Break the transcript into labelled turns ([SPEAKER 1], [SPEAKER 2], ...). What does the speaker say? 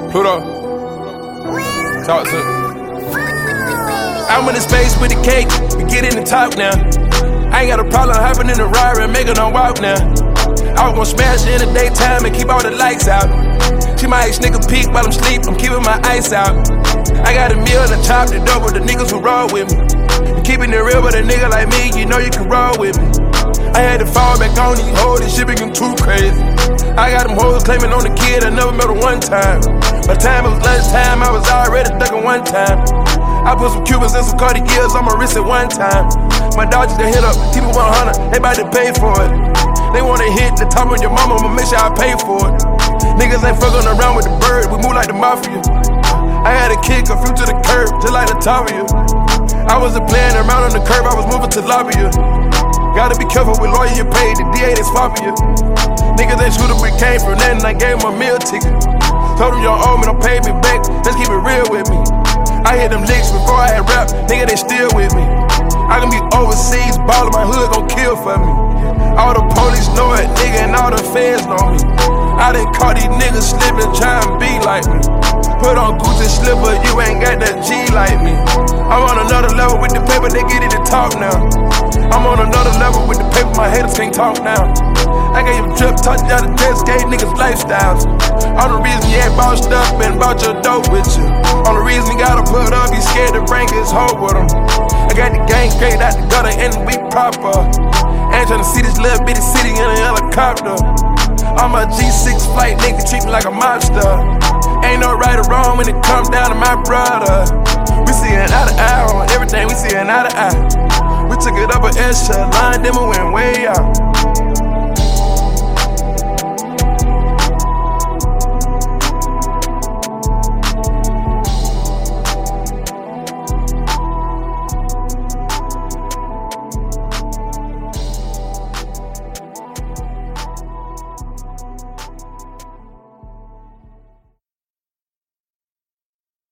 [SPEAKER 1] Pluto, talk to me. I'm in the space with the cake, we get in the top now. I ain't got a problem hopping in the Rari and making her walk now. I was gon' smash her in the daytime and keep all the lights out. She my ex nigga peek while I'm sleep, I'm keeping my ice out. I got a meal and chopped it up with the niggas who roll with me. And keeping it real with a nigga like me, you know you can roll with me. I had to fall back on these hoes, this shit became too crazy. I got them hoes claiming on the kid, I never met her one time. By the time it was lunchtime, I was already ducking one time. I put some Cubans and some Cartiers on my wrist at one time. My dog just hit up, keep it 100, they bout to pay for it. They wanna hit the top of your mama, I'ma make sure I pay for it. Niggas ain't fucking around with the bird, we move like the mafia. I had a kick, a few to the curb, just like the top of you. I wasn't playing around on the curb, I was moving to lobby you. Gotta be careful with lawyer you pay, the DA they sloppy you. Niggas ain't shoot up, we came from nothing, I gave them a meal ticket. Told them you don't owe me, don't pay me back, let's keep it real with me. I hit them licks before I had rap, nigga they still with me. I can be overseas, ballin', my hood gon' kill for me. All the police know it, nigga, and all the feds know me. I done caught these niggas slippin', tryin' be like me. Put on Gucci slipper, you ain't got that G like me. I'm on another level with the paper, they get it to talk now. I'm on another level with the paper, my haters can't talk now. I gave you drip, touch out the test, gave niggas lifestyles. All the reason you ain't bossed up and bought your dope with you. Only reason he gotta put up, he's scared to bring his hoe with him. I got the gang straight out the gutter and we proper. I ain't tryna see this little bitty city in a helicopter. I'm a G6 flight, nigga treat me like a mobster. Ain't no right or wrong when it comes down to my brother. We see an eye to eye on everything, we see an eye to eye. We took it up an echelon, then we went way out.